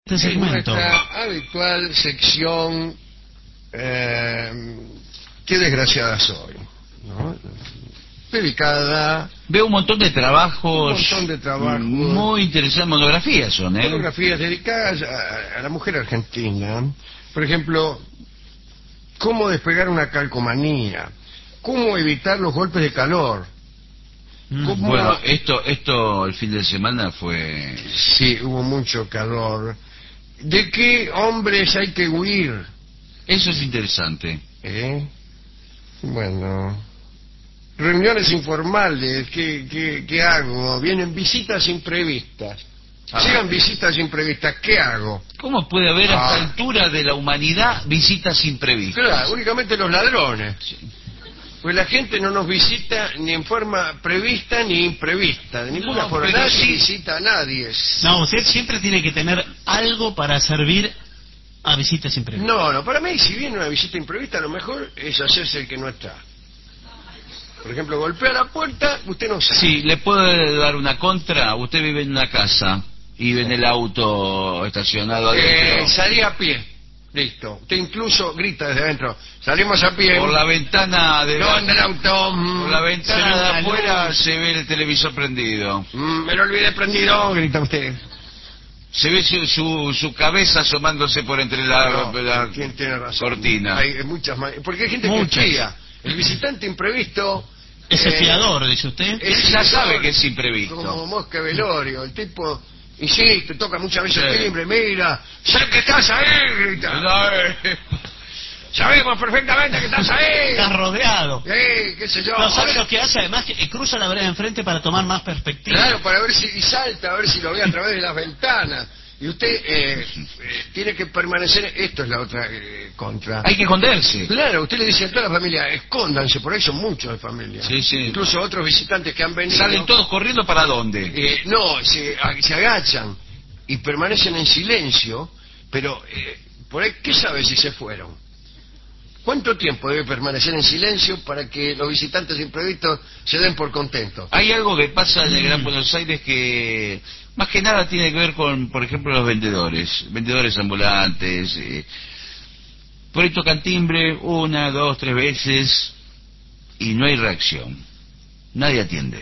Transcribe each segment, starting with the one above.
este segmento. Nuestra habitual sección, qué desgraciada soy, ¿no? Dedicada. Veo un montón de trabajos. Un montón de trabajos. Muy interesantes, monografías son, ¿eh? Monografías dedicadas a la mujer argentina. Por ejemplo, cómo despegar una calcomanía, cómo evitar los golpes de calor. Bueno, esto el fin de semana fue... Sí, hubo mucho calor. ¿De qué hombres hay que huir? Eso es interesante. Bueno, reuniones informales, ¿qué hago? Vienen visitas imprevistas. Llegan visitas imprevistas, ¿qué hago? ¿Cómo puede haber a esta altura de la humanidad visitas imprevistas? Claro, únicamente los ladrones. Sí. Pues la gente no nos visita ni en forma prevista ni imprevista. De ninguna forma, pero nadie sí visita a nadie. No, usted siempre tiene que tener algo para servir a visitas imprevistas. No, para mí, si viene una visita imprevista, lo mejor es hacerse el que no está. Por ejemplo, golpea la puerta, usted no sabe. Sí, le puedo dar una contra. Usted vive en una casa y ve en el auto estacionado adentro. Salí a pie. Listo. Usted incluso grita desde adentro. Salimos a pie. Por la ventana de no anda el auto. Por la ventana de afuera se ve el televisor prendido. Me lo olvidé prendido, grita usted. Se ve su cabeza asomándose por entre la ¿Quién tiene razón? cortina. Hay muchas más. Porque hay gente que espía. El visitante imprevisto... ¿Es el fiador, dice usted? Ya sabe que es imprevisto. Como mosca velorio. El tipo insiste, toca muchas veces el Sí. timbre, mira. ¡Sé que estás ahí! Grita. Sabemos perfectamente que estás ahí. Está rodeado. Qué sé yo. No, ¿sabe lo que hace? Además, que cruza la vereda enfrente para tomar más perspectiva. Claro, para ver si... Y salta, a ver si lo ve a través de las ventanas. Y usted tiene que permanecer... Esto es la otra contra. Hay que esconderse. Claro, usted le dice a toda la familia, escóndanse, por ahí son muchos de familia. Sí, sí. Incluso otros visitantes que han venido... ¿Salen todos corriendo para dónde? No, se agachan y permanecen en silencio, pero por ahí, ¿qué sabe si se fueron? ¿Cuánto tiempo debe permanecer en silencio para que los visitantes imprevistos se den por contentos? Hay algo que pasa en el Gran Buenos Aires que más que nada tiene que ver con, por ejemplo, los vendedores ambulantes. Por ahí tocan timbre 1, 2, 3 veces y no hay reacción. Nadie atiende.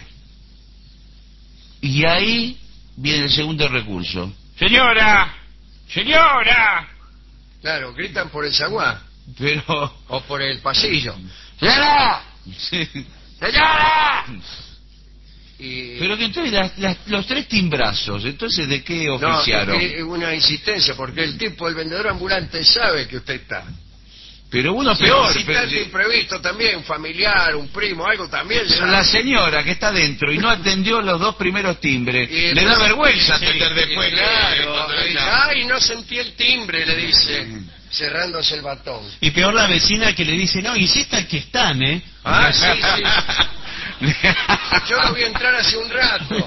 Y ahí viene el segundo recurso. ¡Señora! ¡Señora! Claro, gritan por el zaguán. Pero... O por el pasillo. ¡Señora! Sí. ¡Señora! Pero que entonces los 3 timbrazos, entonces ¿de qué No, oficiaron? es una insistencia, porque el tipo, el vendedor ambulante, sabe que usted está. Pero uno peor. Un visitante imprevisto también, un familiar, un primo, algo también. Pero la señora que está dentro y no atendió los 2 primeros timbres, le da vergüenza atender después. Claro, le dice, ay, no sentí el timbre, le dice, cerrándose el batón. Y peor la vecina que le dice, no, insistan que están, ¿eh? Ah, sí, sí. Yo lo vi entrar hace un rato.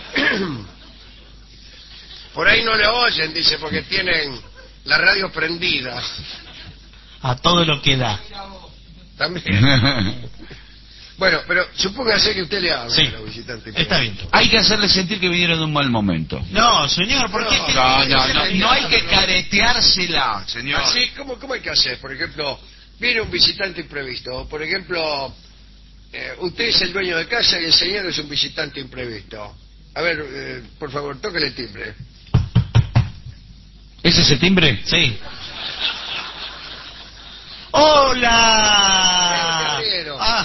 Por ahí no le oyen, dice, porque tienen la radio prendida. A todo lo que da. También. Bueno, pero supóngase que usted le habla Sí, a los visitantes. está bien. Hay que hacerle sentir que vinieron en un mal momento. No, señor, ¿por qué? No hay que careteársela, señor. Así, ¿cómo hay que hacer? Por ejemplo, viene un visitante imprevisto. Por ejemplo, usted es el dueño de casa y el señor es un visitante imprevisto. A ver, por favor, tóquele el timbre. ¿Ese es el timbre? Sí. ¡Hola! Ah,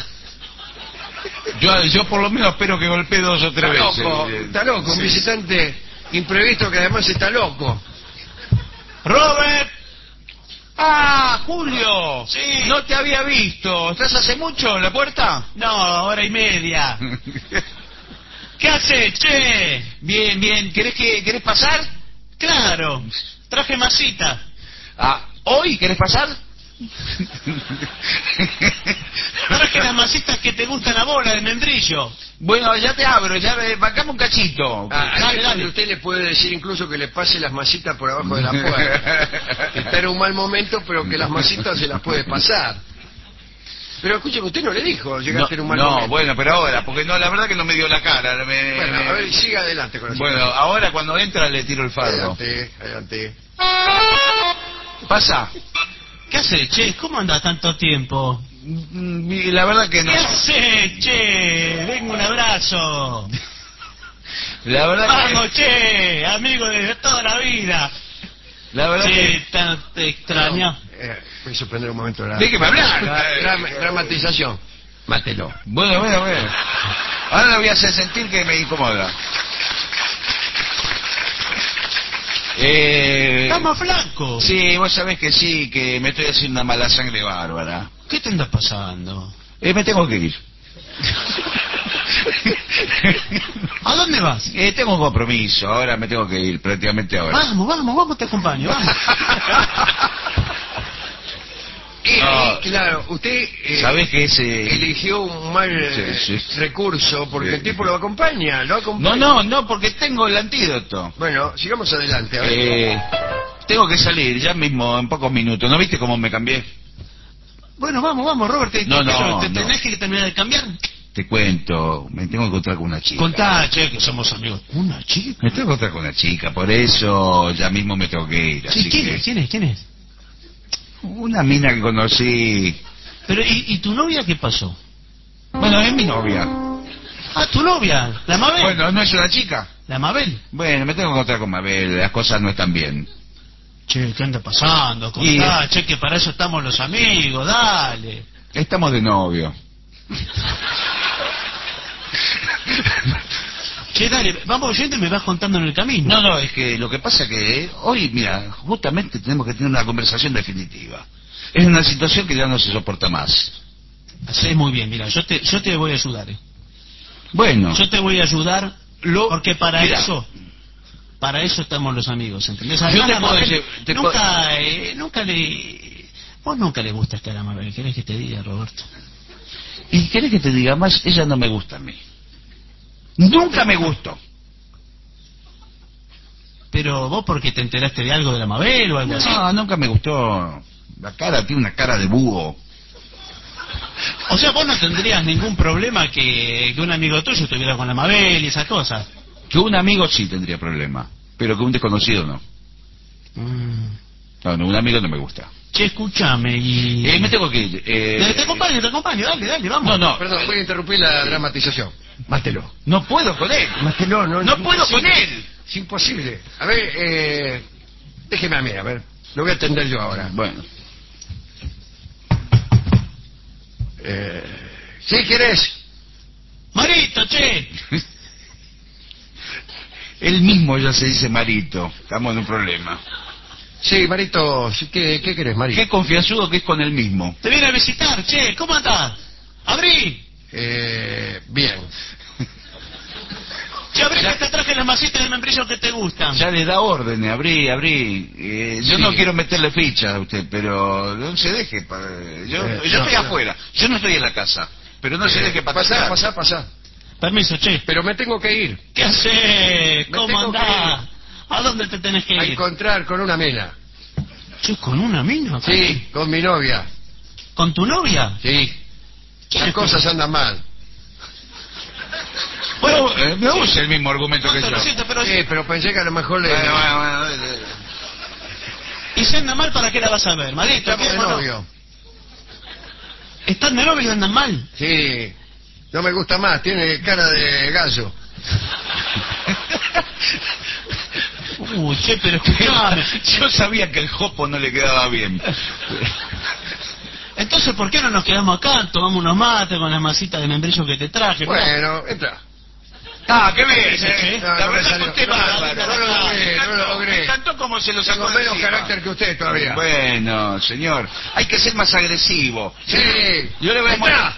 Yo por lo menos espero que golpee 2 o 3 veces. Está loco, un visitante imprevisto que además está loco. ¡Robert! ¡Ah, Julio! Sí. No te había visto. ¿Estás hace mucho en la puerta? No, 1:30. ¿Qué haces, che? Bien, bien. ¿Querés pasar? Claro, traje masita. ¿Hoy querés pasar? Traje las masitas que te gustan a vos, la de membrillo. Bueno, ya te abro, bancame un cachito. Dale. Usted le puede decir incluso que le pase las masitas por abajo de la puerta. Que está en un mal momento, pero que las masitas se las puede pasar. Pero escúcheme, usted no le dijo llegaste en un mal no, momento. bueno, pero ahora, porque no, la verdad que no me dio la cara. Bueno, a ver, siga adelante con eso. Bueno, ahora cuando entra le tiro el fardo. Adelante, adelante. Pasa. ¿Qué haces, che? ¿Cómo andas tanto tiempo? Y la verdad que no. ¿Qué haces, che? Venga, un abrazo. La verdad Vamos, che, amigo de toda la vida. La verdad Che, que... te extraño. Voy a suspender un momento la Déjeme hablar. dramatización. Mátelo. Bueno. Ahora le voy a hacer sentir que me incomoda. Estamos flancos. Sí, vos sabés que sí, que me estoy haciendo una mala sangre bárbara. ¿Qué te andas pasando? Me tengo que ir. ¿A dónde vas? Tengo un compromiso, ahora me tengo que ir, prácticamente ahora. Vamos, te acompaño, vamos. No. Claro, usted ¿Sabés que ese... eligió un mal Sí. recurso porque el tipo lo acompaña, No, porque tengo el antídoto. Bueno, sigamos adelante, a ver. Tengo que salir ya mismo, en pocos minutos. ¿No viste cómo me cambié? Bueno, vamos, Robert. ¿Te No. tenés que terminar de cambiar? Te cuento, me tengo que encontrar con una chica. Contá, che, que somos amigos. ¿Una chica? Me tengo que encontrar con una chica, por eso ya mismo me tengo que ir. Sí, Así ¿quién es? Una mina que conocí. Pero, ¿y tu novia qué pasó? Bueno, es mi novia. Ah, tu novia, la Mabel. Bueno, ¿no es una chica? La Mabel. Bueno, me tengo que encontrar con Mabel, las cosas no están bien. Che, ¿qué anda pasando? Contá, che, que para eso estamos los amigos, dale. Estamos de novio. Che, dale, vamos oyendo y me vas contando en el camino. No, es que lo que pasa es que hoy, mira, justamente tenemos que tener una conversación definitiva. Es una situación que ya no se soporta más. Hacés muy bien, mira, yo te voy a ayudar. Bueno. Yo te voy a ayudar porque para Mira. eso estamos los amigos, ¿entendés? Yo Además, te la puedo Mabel decir- vos nunca le gustaste a la Mabel, ¿querés que te diga, Roberto? ¿Y querés que te diga más? Ella no me gusta a mí. Nunca me gustó. Pero vos porque te enteraste de algo de la Mabel o algo así. No, nunca me gustó. La cara tiene una cara de búho. O sea, vos no tendrías ningún problema que un amigo tuyo estuviera con la Mabel y esas cosas. Que un amigo sí tendría problema, pero que un desconocido no. No, un amigo no me gusta. Che, escúchame y... Me tengo que ir. Te acompaño, dale, vamos. No, Perdón, voy a interrumpir la dramatización. Mátelo. no puedo con él. Mátelo, No puedo con él. Es imposible. A ver, déjeme a mí, a ver. Lo voy a atender yo ahora. Bueno. ¿Sí querés? Marito, che. Él mismo ya se dice Marito. Estamos en un problema. Sí, Marito, ¿qué querés, Marito? Qué confianzudo que es con él mismo. Te viene a visitar, che, ¿cómo andás? Abrí. Bien. Che, abrí que te traje las masitas de membrillo que te gustan. Ya le da órdenes, abrí. Yo Sí. no quiero meterle ficha a usted, pero no se deje. Yo estoy no. afuera, yo no estoy en la casa, pero no se deje pasar. Pasá. Permiso, che. Pero me tengo que ir. ¿Qué hacés? Me ¿Cómo tengo que andás? ¿A dónde te tenés que A ir? encontrar con una mina. Che, ¿con una mina? Sí, con mi novia. ¿Con tu novia? Sí. ¿Quién Las es cosas tu- andan mal. Bueno, Me usa el mismo argumento que no te yo. lo siento, pero... Sí, pero pensé que a lo mejor le... Bueno. ¿Y si anda mal, para qué la vas a ver? Marito, Estamos de ¿qué? Bueno, novio. ¿están de novio y andan mal? Sí. No me gusta más, tiene cara de gallo. Che, pero escuchame. Yo sabía que el jopo no le quedaba bien. Entonces, ¿por qué no nos quedamos acá? Tomamos unos mates con las masitas de membrillo que te traje. mirá. Bueno, entra. Ah, qué bien, No, La no me verdad salió. que usted No, bárbaro. no lo logré, no lo logré. Me encantó cómo se lo sacó Tengo de menos encima. carácter que usted todavía. Bueno, señor, hay que ser más agresivo. Sí. Yo le voy a Entra. mostrar.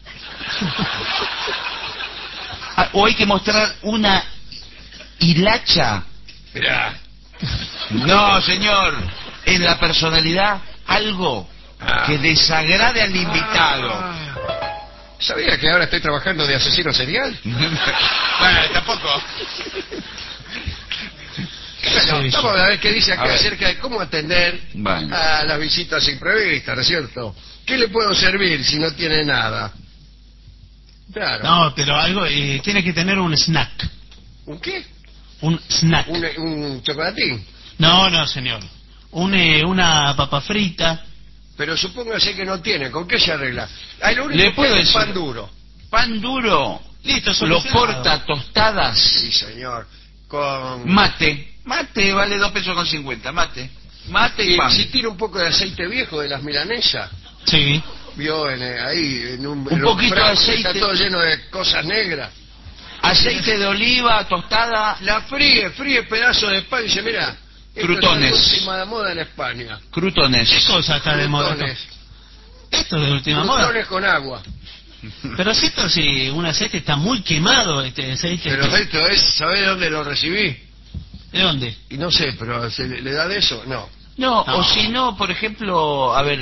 O hay que mostrar una hilacha. Mirá. No, señor, en la personalidad algo que desagrade al invitado. ¿Sabía que ahora estoy trabajando de asesino serial? Bueno, tampoco. Bueno, Sí, vamos a ver qué dice A acá ver. acerca de cómo atender Bueno. a las visitas imprevistas, ¿no es cierto? ¿Qué le puedo servir si no tiene nada? Claro. No, pero algo, tiene que tener un snack. ¿Un qué? Un snack. Un chocolatín. No, no, señor. Una papa frita. Pero supóngase que no tiene, ¿con qué se arregla? Hay lo único Le que puedo hay es decir- pan duro. Pan duro. Listo, Lo solucionado. corta tostadas. Sí, señor. Con... Mate. Mate vale 2 pesos con 50. Mate. Mate y Y pan. si tira un poco de aceite viejo de las milanesas, Sí. vio ahí en un poquito de frasco, aceite. está todo lleno de cosas negras. Aceite de oliva, tostada. La fríe pedazo de pan y dice, mira, Crutones. esto es la última moda en España. Crutones. ¿Qué cosa está de moda? Crutones. Esto es de última moda. Crutones con agua. Pero si esto, si un aceite está muy quemado, este aceite. Pero esto es, ¿sabés dónde lo recibí? ¿De dónde? Y no sé, pero ¿se le da de eso? No. No, No. o si no, por ejemplo, a ver,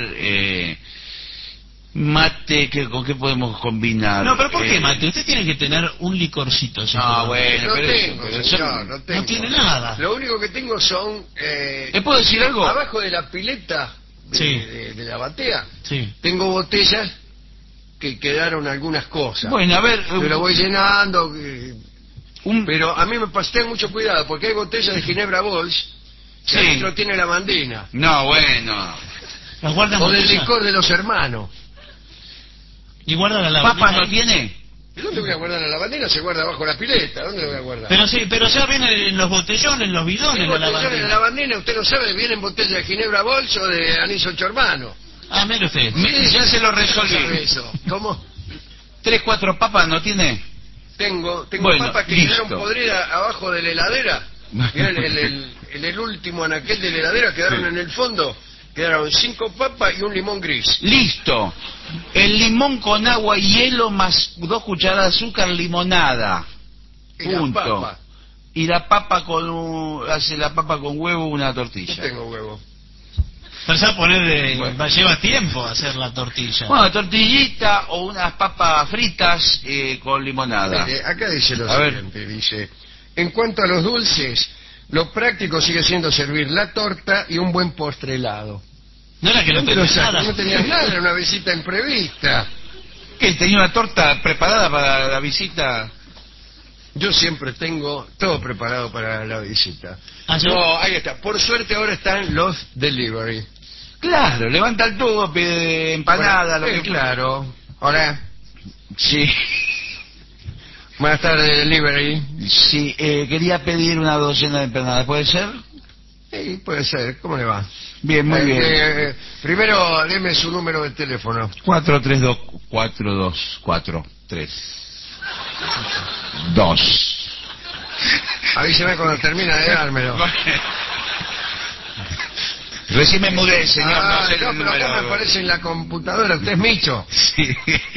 mate, ¿con qué podemos combinar? No, pero ¿por qué mate? Usted tiene que tener un licorcito. No, señor. bueno, No pero tengo, eso- señor, no tengo. No tiene nada. Lo único que tengo son... ¿Le puedo decir algo? abajo de la pileta de, Sí. de la batea, Sí. tengo botellas que quedaron algunas cosas. Bueno, a ver, Yo lo voy llenando, un, pero a mí me ten mucho cuidado, porque hay botellas de Ginebra Bols que Sí. adentro tiene lavandina, no, bueno. ¿Los guarda en o del botella? licor de los hermanos. Y guarda la lavandina. ¿Papas no tiene? ¿Y dónde voy a guardar la lavandina? Se guarda bajo la pileta, ¿dónde la voy a guardar? Pero sí, pero ya viene en los botellones, en los bidones, En la botellones de lavandina. lavandina, usted lo sabe, vienen botellas de Ginebra Bols o de anís ocho hermanos. Ah, mire usted. Ya se lo ¿Cómo sabe resolví. eso? ¿Cómo? 3, 4 papas no tiene. Tengo Bueno, papas que listo. quedaron podridas abajo de la heladera. Mirá, en el último anaquel de la heladera quedaron Sí. en el fondo. Quedaron 5 papas y un limón gris. Listo. El limón con agua y hielo más 2 cucharadas de azúcar, limonada. Y las Punto. papas. Y la papa hace la papa con huevo, una No tortilla. tengo huevo. Pero ya poner, Bueno. lleva tiempo hacer la tortilla. Bueno, tortillita o unas papas fritas con limonada. Mire, acá dice lo A ver. siguiente, dice, en cuanto a los dulces, lo práctico sigue siendo servir la torta y un buen postre helado. No era que no ¿Dónde lo tenía saco? nada. No tenía nada, era una visita imprevista. ¿Qué? ¿Tenía una torta preparada para la visita? Yo siempre tengo todo preparado para la visita. Ah, ¿sí? No, ahí está. Por suerte ahora están los delivery. Claro, levanta el tubo, pide empanada, Bueno, lo que claro. Hola. Sí. Buenas tardes, delivery. Sí, quería pedir una docena de empanadas, ¿puede ser? Sí, puede ser. ¿Cómo le va? Bien, muy bien. Primero, deme su número de teléfono. 432-4242. Avíseme cuando termina de dármelo. Recién me mudé, señor. Ah, sé el no, pero acá número. me aparece en la computadora. Usted es Micho. Sí.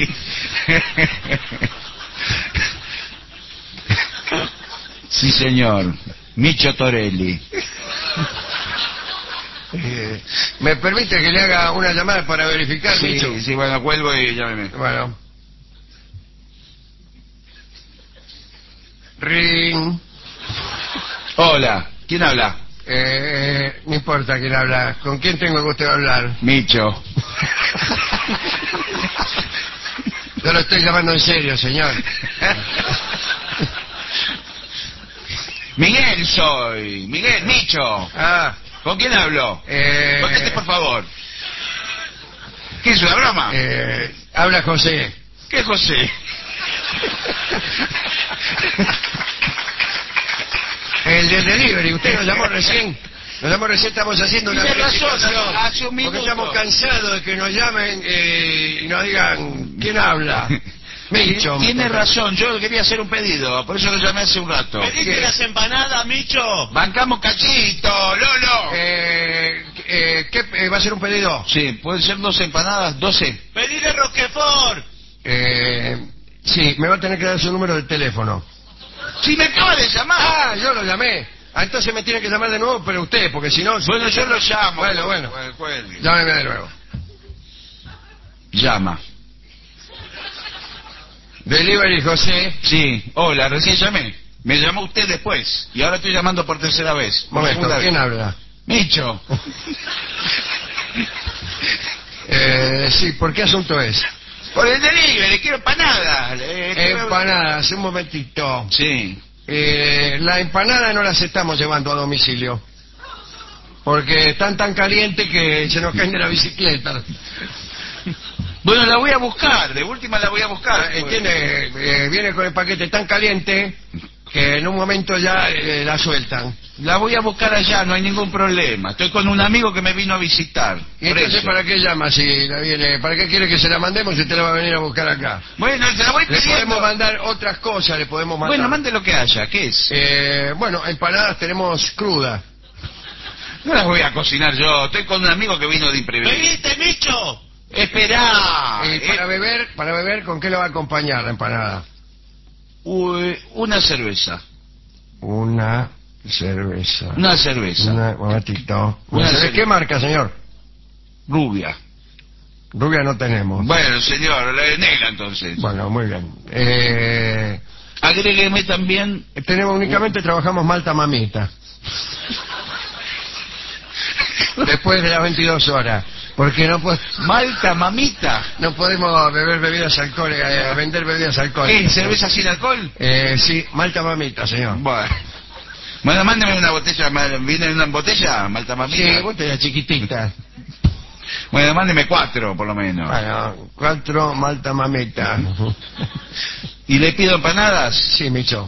Sí, señor. Micho Torelli. ¿Me permite que le haga una llamada para verificar, Micho? Sí, sí, bueno, cuelgo y llámeme. Bueno. Ring. Hola, ¿quién habla? No importa quién habla. ¿Con quién tengo que usted hablar? Micho. Yo lo estoy llamando en serio, señor. Miguel soy. Miguel, Micho. Ah, ¿Con quién hablo? Conteste, por favor. ¿Qué es una broma? habla José. ¿Qué es José? El del delivery, usted nos llamó recién. Nos llamó recién, estamos haciendo una Tiene razón, felicitación. hace un minuto. Porque estamos cansados de que nos llamen y nos digan quién habla. Micho. Tiene razón, yo quería hacer un pedido, por eso lo llamé hace un rato. ¿Pediste las empanadas, Micho? Bancamos cachito, Lolo. ¿Qué va a ser un pedido? Sí, pueden ser 12 empanadas, 12. Pedile Roquefort. Sí, me va a tener que dar su número de teléfono. Si me acaba de llamar. Ah, yo lo llamé. Ah, entonces me tiene que llamar de nuevo, pero usted, porque si no... Bueno, yo lo llamo. Bueno. Cuelgue. Llámeme de nuevo. Llama. Delivery José. Sí, hola, recién llamé. Me llamó usted después y ahora estoy llamando por tercera vez. Por Momento, segunda ¿quién vez. habla? Micho. Sí, ¿por qué asunto es? Por el delivery, quiero empanadas. Empanadas, un momentito. Sí. La empanada no las estamos llevando a domicilio. Porque están tan calientes que se nos caen de la bicicleta. Bueno, la voy a buscar, de última la voy a buscar. Viene con el paquete tan caliente que en un momento ya la sueltan. La voy a buscar allá, no hay ningún problema. Estoy con un amigo que me vino a visitar. ¿Y entonces Preso. para qué llama si la viene? ¿Para qué quiere que se la mandemos si usted la va a venir a buscar acá? Bueno, se la voy Le pidiendo. podemos mandar otras cosas, le podemos mandar. Bueno, mande lo que haya, ¿qué es? Bueno, empanadas tenemos crudas. No las voy a cocinar yo, estoy con un amigo que vino de imprevisto. ¿Bebiste, Micho? Esperá. Para beber, ¿con qué lo va a acompañar la empanada? Una cerveza. Una cerveza. Una cerveza. Un momentito. Una cerveza. ¿Qué marca, señor? Rubia. Rubia no tenemos. Bueno, señor, la de negra entonces. Bueno, muy bien. Agrégueme también. Únicamente trabajamos malta mamita. Después de las 22 horas. Porque Malta, mamita. no podemos beber bebidas alcohólicas, vender bebidas alcohólicas. ¿Qué? ¿Cerveza sin alcohol? Sí, malta mamita, señor. Bueno, mándeme una botella. ¿Viene en una botella, malta mamita? Sí, botella chiquitita. Bueno, mándeme 4 por lo menos. Bueno, 4 malta mamita. ¿Y le pido empanadas? Sí, Micho.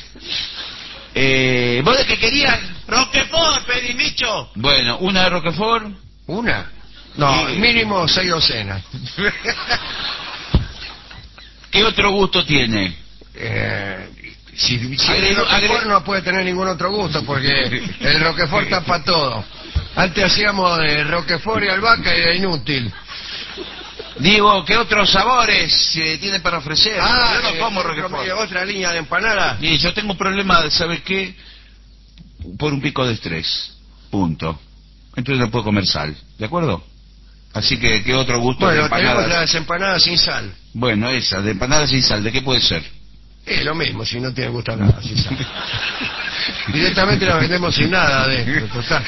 ¿Vos de qué querías? Roquefort, pedí, Micho. Bueno, una de Roquefort. ¿Una? No, Sí. mínimo 6 docenas. ¿Qué otro gusto tiene? Si el Agrego- Roquefort no puede tener ningún otro gusto, porque el Roquefort tapa todo. Antes hacíamos de Roquefort y albahaca y era inútil. Digo, ¿qué otros sabores tiene para ofrecer? Yo no como Roquefort. Otra línea de empanada. Y yo tengo un problema, ¿sabes qué? Por un pico de estrés. Punto. Entonces no puedo comer sal, ¿de acuerdo? Así que, ¿qué otro gusto de Bueno, empanadas? tenemos las empanadas sin sal. Bueno, esa, de empanadas sin sal, ¿de qué puede ser? Es lo mismo, si no tiene gusto a nada, sin sal. Directamente las vendemos sin nada adentro, total.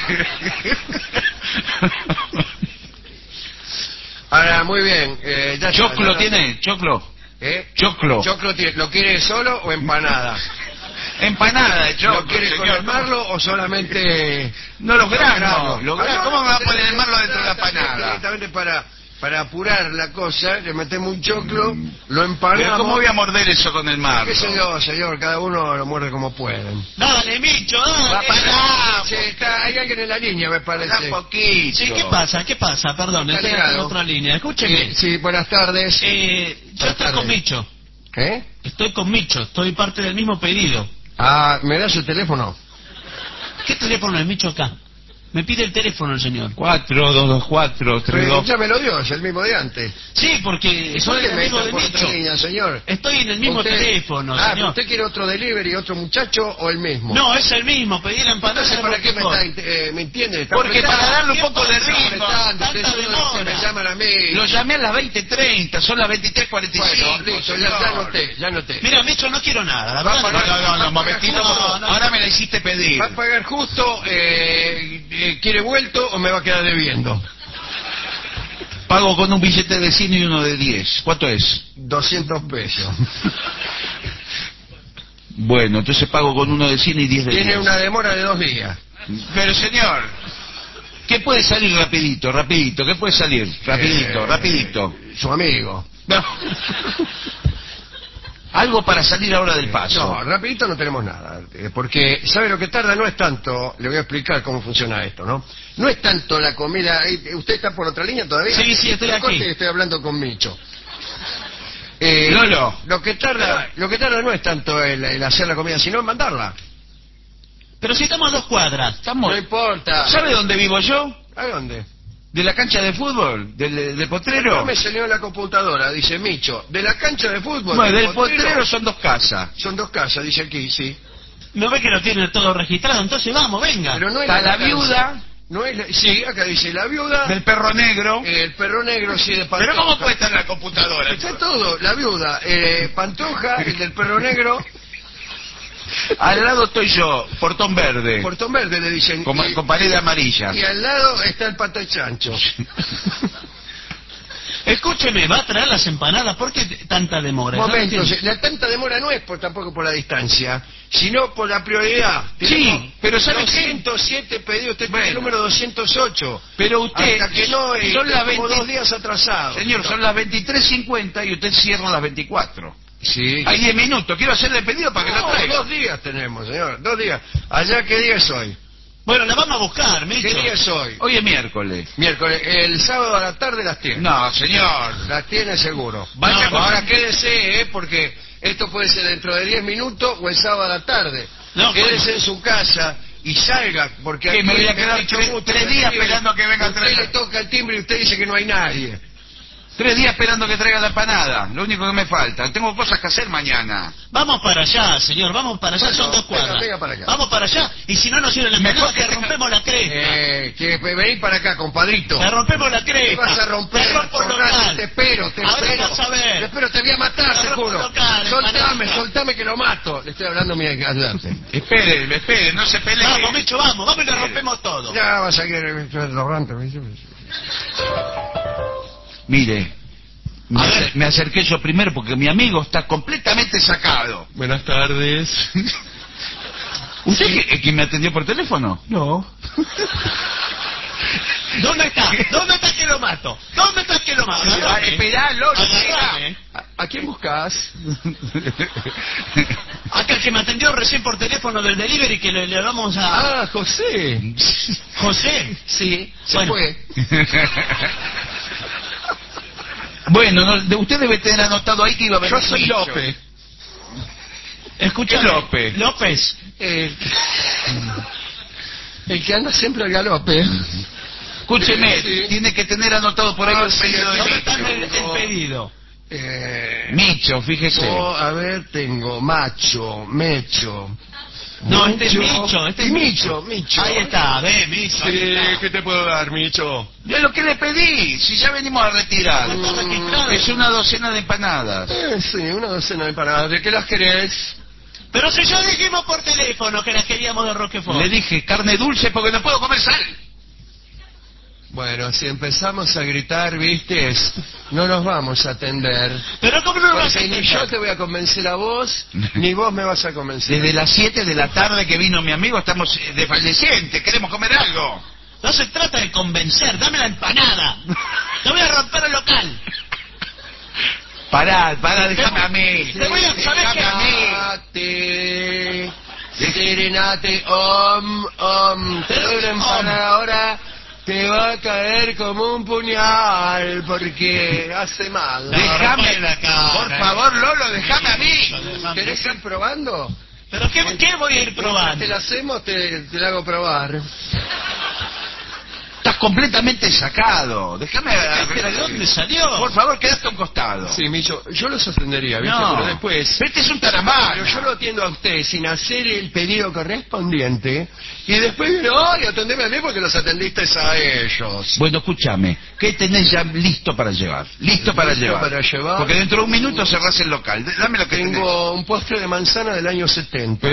Ahora, muy bien. Ya ¿Choclo está. tiene? ¿Choclo? Choclo. Choclo. ¿Lo quiere solo o empanada? Empanada de choclo, ¿Lo quiere con señor. el marlo o solamente...? No, los granos. No. ¿Cómo me va a poner el marlo dentro de la Directamente empanada? para apurar la cosa, le metemos un choclo, lo Pero empanamos. ¿cómo voy a morder eso con el marlo? ¿Qué sé yo, señor? Cada uno lo muerde como pueden. Dale, Micho, dale. Pará, Sí, hay alguien en la línea, me pará parece. un poquito. Sí, ¿qué pasa? ¿Qué pasa? Perdón, Está estoy en ligado. otra línea. Escúcheme. Sí, buenas tardes. Yo Buenas estoy con tardes. Micho. ¿Qué? Estoy con Micho. Estoy parte del mismo pedido. Ah, ¿me da su teléfono? ¿Qué teléfono es Micho acá? Me pide el teléfono el señor. 4-2-2-4-3-2. Ya me lo dio, es el mismo de antes. Sí, porque ¿Por soy qué el me amigo está de por otra Micho. línea, señor? Estoy en el mismo Usted- teléfono, pero señor. ¿usted quiere otro delivery, otro muchacho o el mismo? No, es el mismo. Pedí la empanada. Entonces, de ¿para qué me Roquefort. está, me entiende? Está Porque apretando. para darle un poco de ¿Qué pasa? ritmo. Apretando, Tanta ustedes son los que demora. me llaman a mí. Lo llamé a las 20:30, son las 23:45. Bueno, listo, ya noté. Mira, Micho, no quiero nada. La Va a verdad pagar- No, momentito, No, no. ahora me la hiciste pedir. ¿Va a pagar justo? ¿Quiere vuelto o me va a quedar debiendo? Pago con un billete de 100 y uno de 10. ¿Cuánto es? 200 pesos. Bueno, entonces pago con uno de 100 y 10 de 10. Tiene una demora de 2 días. Pero señor, ¿qué puede salir rapidito? ¿Qué puede salir? Rapidito. Su amigo. No. Algo para salir ahora del paso. No, rapidito no tenemos nada. Porque, ¿sabe lo que tarda? No es tanto, le voy a explicar cómo funciona esto, ¿no? No es tanto la comida. ¿Usted está por otra línea todavía? Sí, estoy No corte, aquí. que estoy hablando con Micho. Lolo. Lo que tarda no es tanto el hacer la comida, sino en mandarla. Pero si estamos a 2 cuadras. Estamos... No importa. ¿Sabe dónde vivo yo? ¿A dónde? ¿De la cancha de fútbol? ¿Del potrero? No me salió en la computadora, dice Micho. De la cancha de fútbol. Bueno, del potrero son 2 casas. Son 2 casas, dice aquí, sí. ¿No ve que lo tiene todo registrado? Entonces vamos, venga. Pero no es Está la casa. viuda No es sí, acá dice la viuda. del perro negro. El perro negro, sí, de Pantoja. Pero ¿cómo puede estar en la computadora? Está todo, la viuda, Pantoja, el del perro negro. Al lado estoy yo, portón verde, Portón verde le dicen. con pared amarilla. Y al lado está el pato de chancho. Escúcheme, ¿va a traer las empanadas? ¿Por qué tanta demora? Momento, Yo no entiendo. la tanta demora no es tampoco por la distancia, sino por la prioridad. Sí, pero ¿sabe qué? 207 pedidos, usted tiene el Bueno. número 208. Pero usted, Hasta que no, son las como 20 2 días atrasados. Señor, son las 23:50 y usted cierra a las 24. Sí. Hay 10 minutos, quiero hacerle pedido para que lo No, traiga. 2 días tenemos, señor, 2 días. Allá, ¿qué día es hoy? Bueno, la vamos a buscar, ¿Qué Micho. día es hoy? Hoy es miércoles. Miércoles. El sábado a la tarde las tiene. No, señor. Las tiene seguro. Vaya con- Ahora quédese, porque esto puede ser dentro de 10 minutos o el sábado a la tarde. No, Quédese ¿cómo? en su casa y salga, porque ¿Qué, me voy a aquí quedar me dicho tres- mucho, 3 días usted- esperando que venga a usted traer? le toca el timbre y usted dice que no hay nadie. 3 días esperando que traiga la empanada. Lo único que me falta. Tengo cosas que hacer mañana. Vamos para allá, señor, vamos para allá, Bueno, son 2 cuadras. venga para acá. Vamos para allá, y si no nos sirve la empanada, Mejor que te rompemos la cresta. Que venís para acá, compadrito. Te rompemos la Te cresta. vas a romper Te el rompo el corral, local. te espero, te Ahora espero. vas a ver. Te espero, te voy a matar, Te te rompo juro. el local, Soltame, empanada. soltame que lo mato. Le estoy hablando a mi ayudante. Espere, no se pelee. Vamos, Micho, vamos y le rompemos todo. Ya vas a querer restaurante. Mire, A ver. me acerqué yo primero porque mi amigo está completamente sacado. Buenas tardes. ¿Usted es quien me atendió por teléfono? No. ¿Dónde está? ¿Dónde está que lo mato? ¿Dónde está que lo mato? Agarrame. Esperá, Lolo, Agarrame. ¿A quién buscas? Acá el que me atendió recién por teléfono del delivery que le vamos a... Ah, José. José. Sí, se Bueno. fue. Bueno, usted debe tener anotado ahí que iba a venir. Yo soy Micho. López. Escucha, ¿Qué López? López. El que anda siempre al galope. Escúcheme, Sí. tiene que tener anotado por ahí Ah, el sí, pedido de ¿Dónde está el Micho. pedido? Micho, fíjese. A ver, tengo macho, mecho. No, este es Micho, este es Micho, Micho. Ahí está, ve, Micho. ahí Sí, está. ¿qué te puedo dar, Micho? Es lo que le pedí, si ya venimos a retirar. Está registrado. Es una docena de empanadas. Sí, una docena de empanadas. ¿De qué las querés? Pero si ya dijimos por teléfono que las queríamos de Roquefort. Le dije carne dulce porque no puedo comer sal. Bueno, si empezamos a gritar, viste, no nos vamos a atender. Pero ¿cómo no lo vas a Porque ni entender? yo te voy a convencer a vos, ni vos me vas a convencer. Desde las 7 de la tarde que vino mi amigo estamos desfallecientes, queremos comer algo. No se trata de convencer, dame la empanada. Te voy a romper el local. Pará, déjame a mí. Te voy a saber Déjame a mí. Serenate, serenate, te doy una empanada ahora, te va a caer como un puñal, porque hace mal. Déjame, la cara. por favor, Lolo, déjame a mí. ¿Querés ir probando? ¿Pero qué voy a ir probando? Te la hacemos, te la hago probar. Estás completamente sacado. Déjame. ¿Pero de dónde salió? Por favor, quédate a un costado. Sí, Micho, yo los atendería, ¿viste? No. Pero después... Este es un taramán. Pero yo lo atiendo a usted sin hacer el pedido correspondiente y después viene, ¡ay, atendeme a mí porque los atendiste a ellos! Bueno, escúchame, ¿qué tenés ya listo para llevar? Listo para ¿Listo llevar. para llevar? Porque dentro de un minuto cerrás el local. Dame lo que tenés. Tengo un postre de manzana del año 70.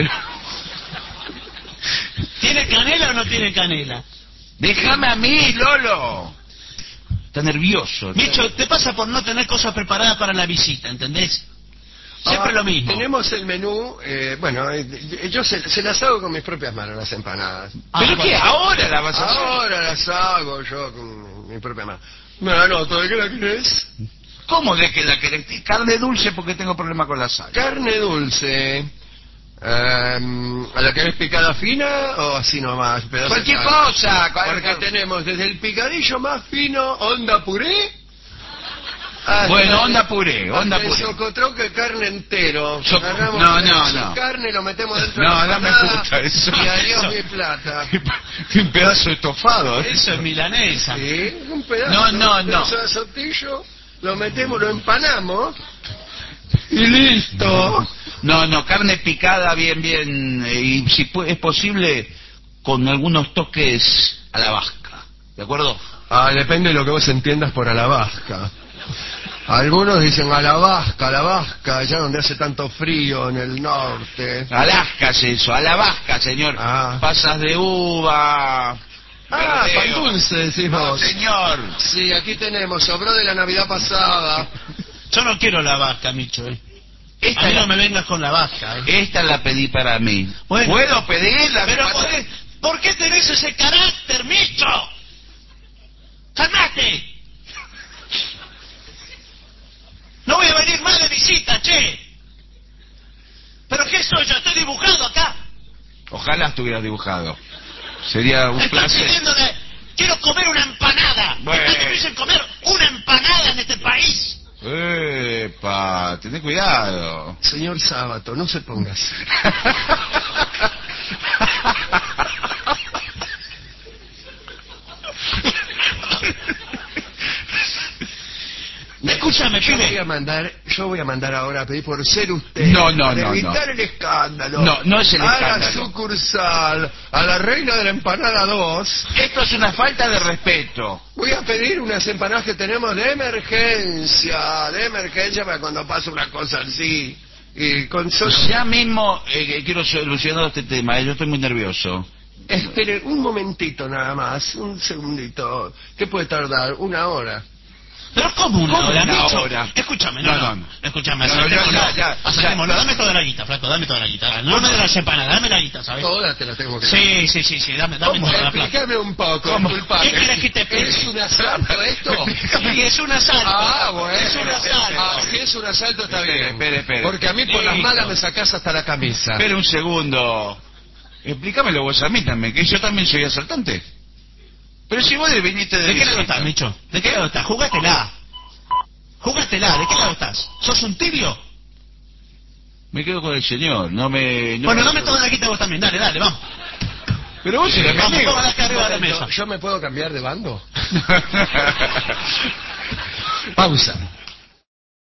¿Tiene canela o no tiene canela? Déjame a mí, Lolo. Está nervioso. Micho, te pasa por no tener cosas preparadas para la visita, ¿entendés? Siempre lo mismo. Tenemos el menú, yo se las hago con mis propias manos, las empanadas. ¿Pero Ah, qué? bueno. ¿Ahora la vas a hacer? Ahora las hago yo con mi propia mano. Me anoto, ¿de qué la querés? ¿Cómo de que la querés? Carne dulce porque tengo problema con la sal. Carne dulce. ¿A la querés picada fina o así nomás? pedazos de Cualquier carne? cosa. Porque tenemos desde el picadillo más fino, onda puré. Bueno, onda puré, onda hasta el puré. socotroque carne entero. Agarramos No, un no, pedazo de no. carne, lo metemos dentro No, de la no me empanada gusta eso. y adiós mi plata. Un pedazo de estofado. Eso es milanesa. Sí, un pedazo, No, no, un pedazo no. de sotillo, lo metemos, lo empanamos y listo. No, carne picada bien, y si es posible, con algunos toques a la vasca, ¿de acuerdo? Depende de lo que vos entiendas por a la vasca. Algunos dicen Alaska, allá donde hace tanto frío en el norte. Alaska es eso, Alabasca, señor. Ah. Pasas de uva. Ah, verdeo. pan dulce, decís No, vos. señor. Sí, aquí tenemos, sobró de la Navidad pasada. Yo no quiero la vasca, Micho, Esta, A mí la, no me vengas con la vasca, esta la pedí para mí. Bueno. ¿Puedo pedirla? Pero ¿por qué tenés ese carácter, Micho? ¡Calmate! No voy a venir más de visita, che. ¿Pero qué soy yo? ¿Estoy dibujado acá? Ojalá estuviera dibujado. Sería un Estoy placer. pidiendo de... Quiero comer una empanada. Bueno. ¿Es tan difícil comer una empanada en este país? Epa, tené cuidado. Señor Sábato, no se ponga así. Escúchame, Yo pibe. voy a mandar ahora a pedir por ser usted. No, para evitar el escándalo. No es el a escándalo. la sucursal, a la reina de la empanada 2. Esto es una falta de respeto. Voy a pedir unas empanadas que tenemos de emergencia para cuando pasa una cosa así. Y con Ya mismo quiero solucionar este tema. Yo estoy muy nervioso. Espere un momentito nada más, un segundito. ¿Qué puede tardar? ¿Una hora? Pero ¿cómo una hora, una Micho? hora? Escúchame, No. Escúchame, No, aceptémoslo. ya. Aceptémoslo. Dame toda la guita, flaco, dame toda la guita. No me de las empanadas, dame la guita, ¿sabes? Todas te las tengo que Sí, dame toda la plata. Explícame un poco, ¿Cómo? disculpame. ¿Qué quieres que te explique? ¿Es un asalto esto? Sí, es un asalto. Ah, bueno. Es un asalto. Ah, si es un asalto está bien. Espere. Porque a mí por las Listo. malas me sacás hasta la camisa. Espera un segundo. Explícamelo vos a mí también, que yo también soy asaltante. Pero si vos viniste de ¿De qué visita. lado estás, Micho? ¿De qué lado estás? Jugátela, ¿de qué lado estás? ¿Sos un tibio? Me quedo con el señor, no me... Bueno, dame toda la guita vos también, dale, vamos. Pero vos eres mi Vamos, amigo. póngala acá arriba de la mesa. ¿Yo me puedo cambiar de bando? Pausa.